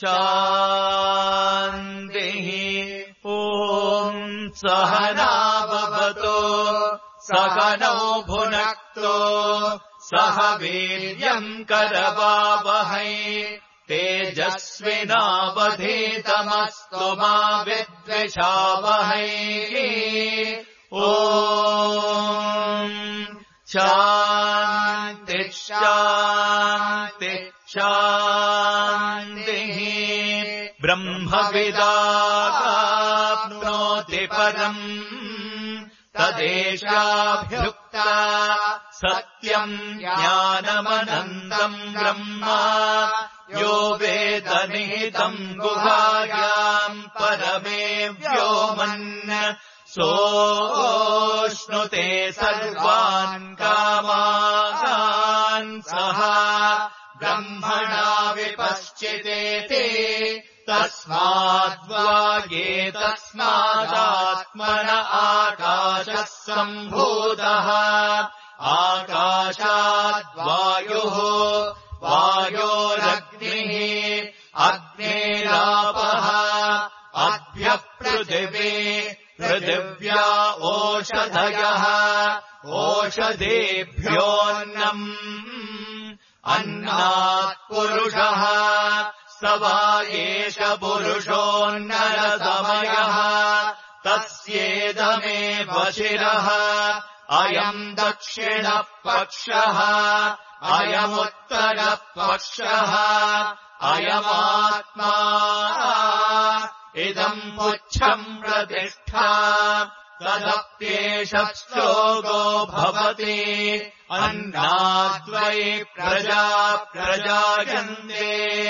शान्तिः ॐ सहना भवतु सहनौ भुनक्तु सह वीर्यम् करवावहै तेजस्विनावधीतमस्तु मा विद्विषावहै ॐ शान्ति शान्ति शान्तिः ब्रह्मविदाप्नोति परम् तदेशाभ्युक्ता सत्यम् ज्ञानमनन्तम् ब्रह्म यो वेद निहितम् गुहायाम् परमे व्योमन् सोऽश्नुते सर्वान् कामान् सः ब्रह्मणा विपश्चितेति तस्माद्वागेतस्मादात्मन आकाशः सम्भूतः आकाशाद्वायुः वायोरग्निः अग्नेरापः अभ्यः पृथिवी पृथिव्या ओषधयः ओषधेभ्योऽन्नम् अन्नात् पुरुषः स वा एष पुरुषोऽन्नरसमयः तस्येदमेव शिरः अयम् दक्षिणपक्षः अयमुत्तरपक्षः अयमात्मा इदम् पुच्छम् प्रतिष्ठा तदप्येष श्लोको भवति अन्नाद्वै प्रजा प्रजायन्ते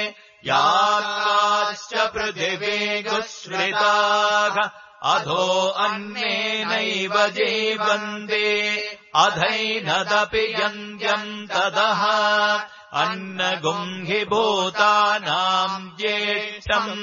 याश्च पृथिवी गुश्रिताः अधो अन्नेनैव जीवन्ते अधैनदपि यन्त्यम् तदः अन्नगुम् हि भूतानाम् ज्येष्ठम्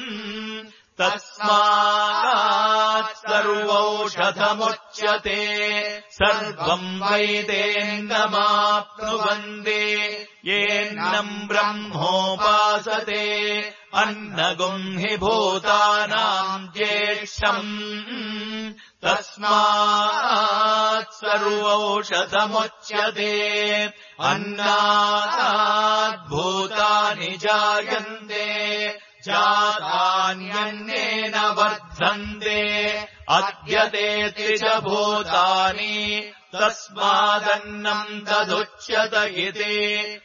तस्मात् सर्वौषधमुच्यते सर्वम् वैतेन्दमाप्नुवन्ति येन्नम् ब्रह्मोपासते अन्नगुम् हि भूतानाम् ज्येष्ठम् तस्मात् सर्वौषधमुच्यते अन्नात् भूतानि जायन्ते जातान्यन्नेन वर्धन्ते अद्यतेति च भूतानि तस्मादन्नम् तदुच्यत इति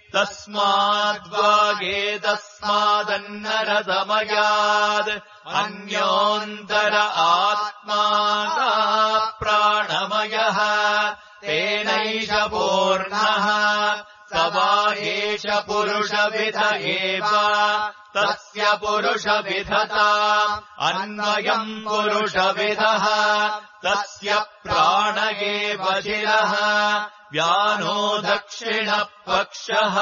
तस्माद्वागेतस्मादन्नरसमयात् अन्योऽन्तर आत्मा प्राणमयः तेनैष पूर्णः स वा एष पुरुषविद एव तस्य पुरुषविधता अन्वयम् पुरुषविदः तस्य प्राण एव शिरः व्यानो दक्ष दक्षिणपक्षः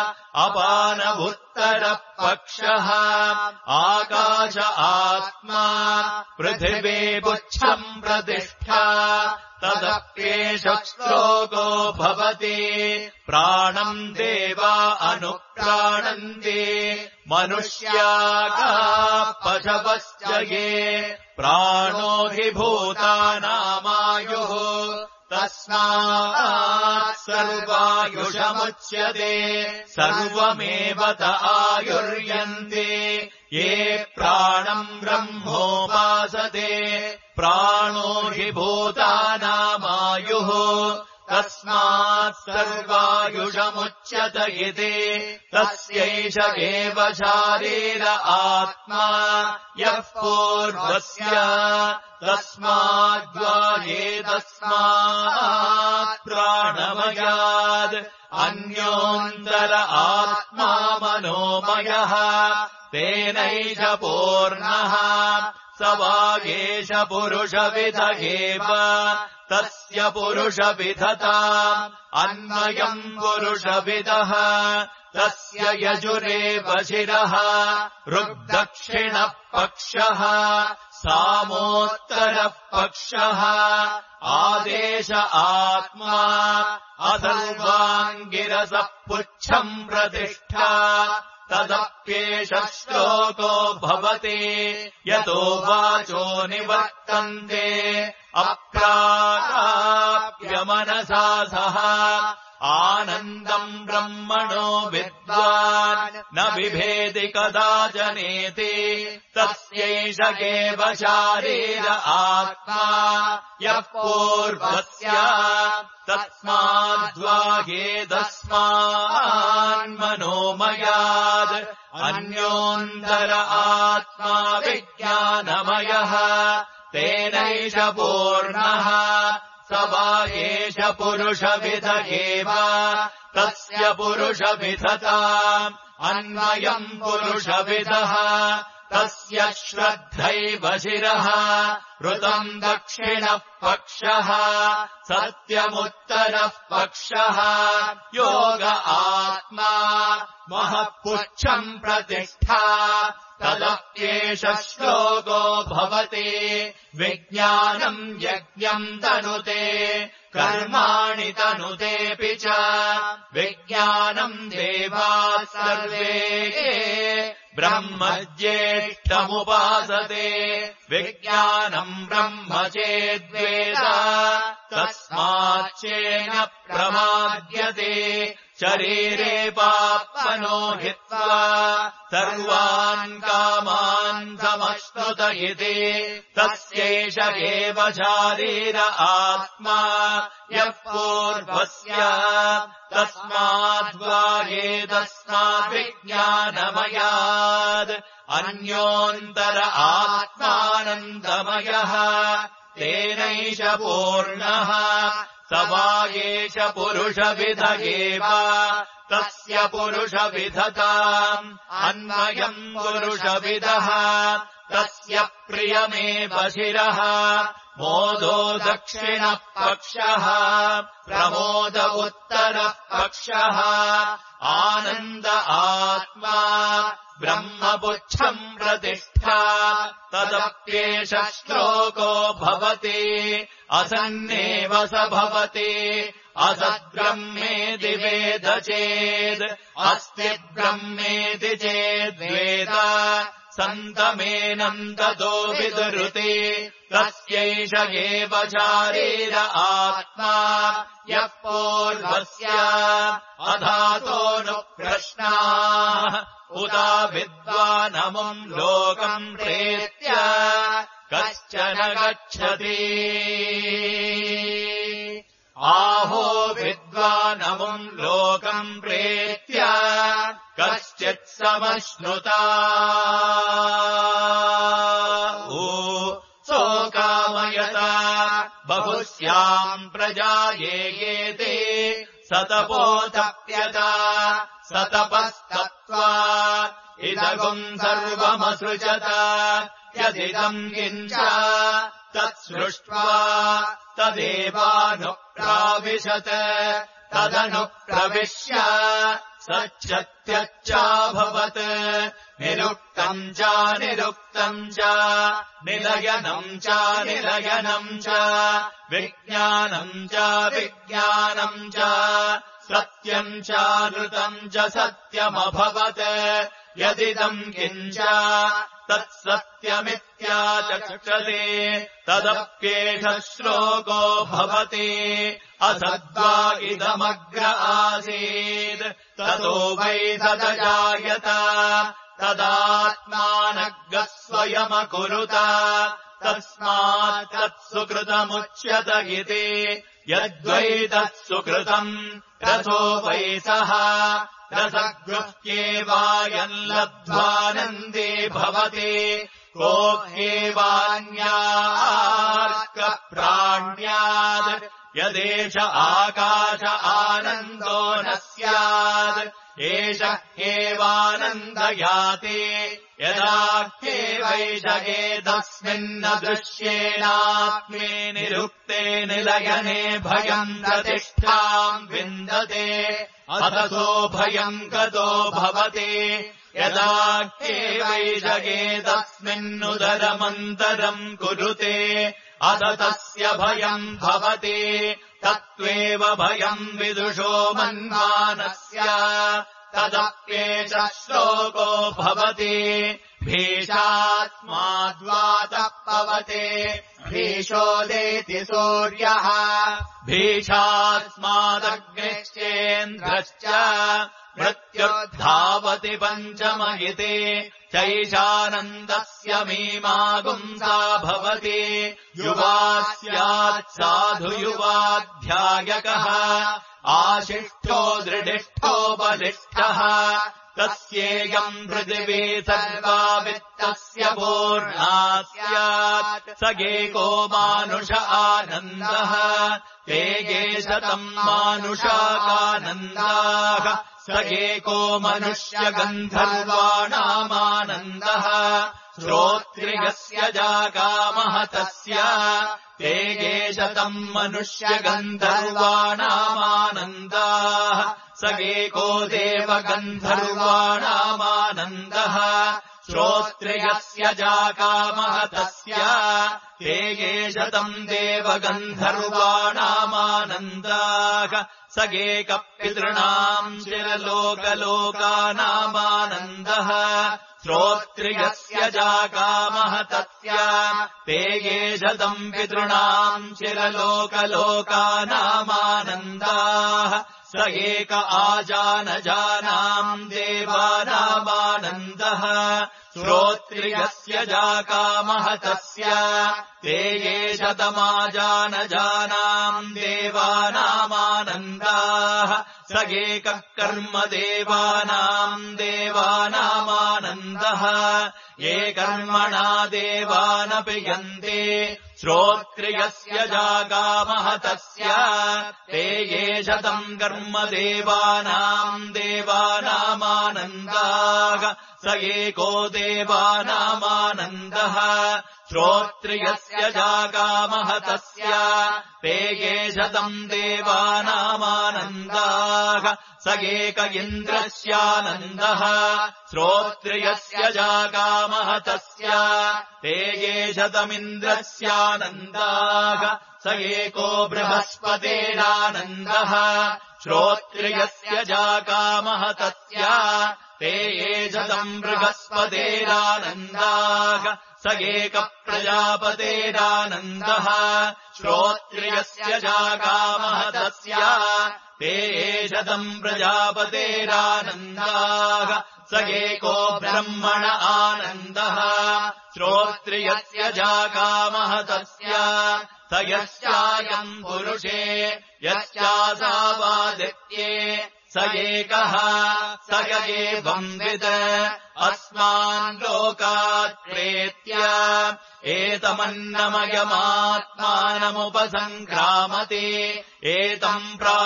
अपानमुत्तरपक्षः आकाश आत्मा पृथिवी पुच्छम् प्रतिष्ठा तदप्येष श्लोको भवति प्राणम् देवा अनुप्राणन्ति मनुष्यागा पशवश्च ये प्राणो हि भूतानामायुः तस्मात् सर्वायुषमुच्यते सर्वमेव त आयुर्यन्ते ये प्राणम् ब्रह्मोपासते प्राणो हि भूतानामायुः तस्मात् सर्वायुषमुच्यत इति तस्यैष एव शारीर आत्मा यः पूर्वस्य तस्माद्वायेतस्मात् प्राणमयाद् अन्योऽन्तर आत्मा मनोमयः तेनैष पूर्णः स वा एष पुरुषविद एव तस्य पुरुषविधता अन्वयम् पुरुषविदः तस्य यजुरेव शिरः ऋग्दक्षिणः पक्षः सामोत्तरः पक्षः आदेश आत्मा असर्वाङ्गिरसः पुच्छम् प्रतिष्ठा तदप्येष श्लोको भवति यतो वाचो निवर्तन्ते अप्राप्यमनसा सह आनन्दम् ब्रह्मणो विद्वान् न बिभेति कदाचनेति तस्यैष एव शारीर आत्मा यः पूर्वस्य तस्माद्वायेतस्मान्मनोमयाद् अन्योऽन्तर आत्मा विज्ञानमयः तेनैष पूर्णः स वा एष पुरुषविद एव तस्य पुरुषविधता अन्वयम् पुरुषविदः तस्य श्रद्धैव शिरः ऋतम् दक्षिणः पक्षः सत्यमुत्तरः पक्षः योग आत्मा महःपुच्छम् प्रतिष्ठा तदप्येष श्लोको भवति विज्ञानम् यज्ञम् तनुते कर्माणि तनुतेऽपि च विज्ञानम् देवाः सर्वे ब्रह्मज्येष्ठमुपासते विज्ञानम् ब्रह्म चेद्वेद तस्माच्चेन प्रमाद्यते शरीरे पाप्मनो हित्वा सर्वान् कामान् समश्नुत इति तस्यैष एव शारीर आत्मा यः पूर्वस्य तस्माद्वायेतस्माद्विज्ञानमयाद् अन्योऽन्तर आत्मानन्दमयः तेनैष पूर्णः स वा एष पुरुषविद एव तस्य पुरुषविधता अन्वयम् पुरुषविदः तस्य प्रियमेव शिरः मोदो दक्षिणः पक्षः प्रमोद उत्तरः पक्षः आनन्द आत्मा ब्रह्मपुच्छम् प्रतिष्ठा तदप्येष श्लोको भवति असन्नेव स भवति असद्ब्रह्मेति वेद चेद् अस्ति ब्रह्मेति चेद्वेद सन्तमेनम् ततो विदुरुते तस्यैष एव शारीर आत्मा यः पूर्वस्य अधातोऽनुप्रश्नाः उदा विद्वानमुम् लोकम् प्रेत्य कश्चन गच्छति आहो विद्वानमुम् लोकम् प्रेत्य कश्चित् समश्नुता सोकामयता बहुस्याम् प्रजायेयेते सतपोतप्यता सतपस्तप्त्वा इदगुम् सर्वमसृजत यदिदम् किञ्च तत्सृष्ट्वा तदेवानुप्राविशत् तदनुप्रविश्य सच्छत्यच्चाभवत् निरुक्तम् च निरुक्तम् च निलयनम् च निलयनम् च विज्ञानम् च विज्ञानम् च सत्यम् च नृतम् च सत्यमभवत् यदिदम् किञ्च तत्सत्यमित्याचक्षते तदप्येष श्लोको भवति असद्वा इदमग्र आसीत् ततो वै तदजायत तदात्मानग्रः स्वयमकुरुत तस्मात् तत्सुकृतमुच्यत इति यद्वै तत्सुकृतम् रसो वै सः रसगृह्येवायम् लब्ध्वानन्दे भवति को ह्येवान्यार्कप्राण्यात् यदेष आकाश आनन्दो न स्यात् एष ह्येवानन्दयाति यदाख्येवैषगे तस्मिन्न दृश्येनात्मे निरुक्ते निलयने भयम् प्रतिष्ठाम् विन्दते अतसो भयम् गतो भवति यदाख्येवैषगे तस्मिन्नुदरमन्तरम् कुरुते अत तस्य भयम् भवति तत्त्वेव भयम् विदुषो मन्वानस्य तदप्येष श्लोको भवति भीषात्माद्वातः पवते भीषोदेति सूर्यः भीषात्मादग्निश्चेन्द्रश्च मृत्युर्धावति पञ्चम इति चैषानन्दस्य मीमागुंसा भवति युवा स्यात् साधु युवाध्यायकः आशिष्ठो दृढिष्ठो बलिष्ठः तस्येयम् पृथिवी सर्वा वित्तस्य पूर्णा स्यात् स गेको मानुष आनन्दः ते गे शतम् मानुषाकानन्दाः स गेको मनुष्यगन्धर्वाणामानन्दः श्रोत्रियस्य जाकामः तस्य ते गे शतम् मनुष्यगन्धर्वाणामानन्दाः स गेको देवगन्धर्वाणामानन्दः श्रोत्रियस्य जाकामः तस्य ते गे शतम् देवगन्धर्वाणामानन्दाः स गेकपितॄणाम् चिरलोकलोकानामानन्दः श्रोत्रियस्य जाकामः तस्य ते गे शतम् पितॄणाम् चिरलोकलोकानामानन्दाः स एक आजानजानाम् देवानामानन्दः श्रोत्रियस्य जाकामः तस्य ते ये शतमाजानजानाम् देवानामानन्दाः स एकः कर्म देवानाम् देवानामानन्दः ये कर्मणा देवानपि यन्ते श्रोत्रियस्य जाकामः तस्य ते ये शतम् कर्म देवानाम् देवानामानन्दाः स एको देवानामानन्दः श्रोत्रियस्य जाकामः तस्य ते ये शतम् देवानामानन्दाः स एक इन्द्रस्यानन्दः श्रोत्रियस्य जाकामः तस्य ते ये शतमिन्द्रस्यानन्दाः स एको बृहस्पतेरानन्दः श्रोत्रियस्य जाकामः तस्य ते ये शतम् बृहस्पतेरानन्दाः स एक प्रजापतेरानन्दः श्रोत्रियस्य जाकामः तस्य ते ये शतम् प्रजापतेरानन्दाः स एको ब्रह्मण आनन्दः श्रोत्रियस्य जाकामः तस्य स यश्चायम् पुरुषे यश्चासावादित्ये स एकः स य एवम् विद अस्मान् लोकात् प्रेत्य एतमन्नमयमात्मानमुपसङ्क्रामति एतम्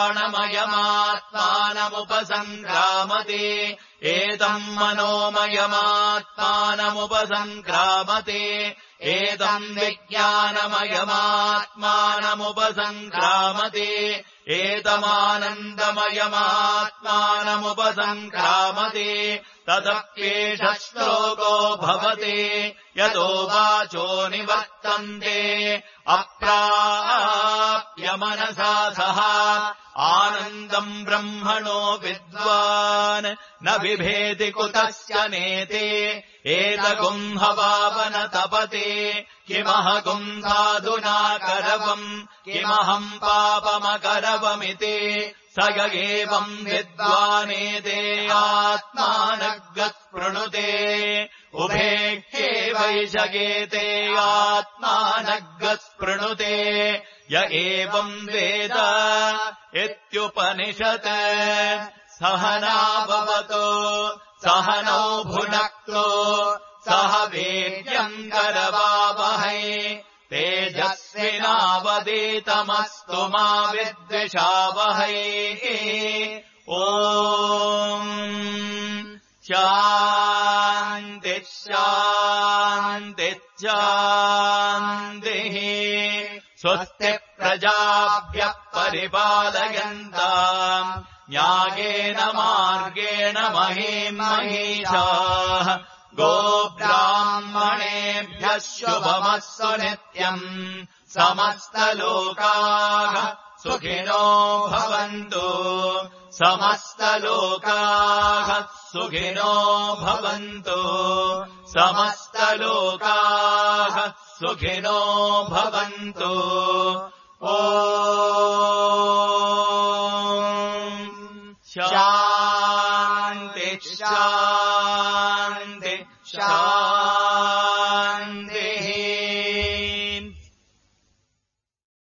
प्राणमयमात्मानमुपसङ्क्रामति एतम् मनोमयमात्मानमुपसङ्क्रामति एतम् विज्ञानमयमात्मानमुपसङ्क्रामति एतमानन्दमयमात्मानमुपसङ्क्रामते तदप्येष श्लोको भवते यतो वाचो निवर्तन्ते अप्राप्य मनसा सह आनन्दम् ब्रह्मणो विद्वान् न बिभेति कुतस्य नेते एतगुंहवावन तपते किमहगुंसाधुना करवम् किमहम् पापमकरवमिति स य एवम् विद्वानेते आत्मानग्गस्पृणुते उभे ह्येवैषगेते आत्मानग्गस्पृणुते य एवम् वेद इत्युपनिषत् सहना भवतु सहनौ भुनक्तु सह वीर्यम् करवावहै तेजस्विनावदीतमस्तु मा विद्विषावहै ॐ शान्ति शान्ति शान्तिः स्वस्ति प्रजाभ्यः परिपालयन्ताम् न्यायेन मार्गेण महीम् महीषाः गोब्राह्मणेभ्यः शुभमस्तु नित्यम् समस्तलोकाः सुखिनो भवन्तु समस्तलोकाः सुखिनो भवन्तु समस्तलोकाः सुखिनो भवन्तु ॐ शान्ति शान्ति शान्ति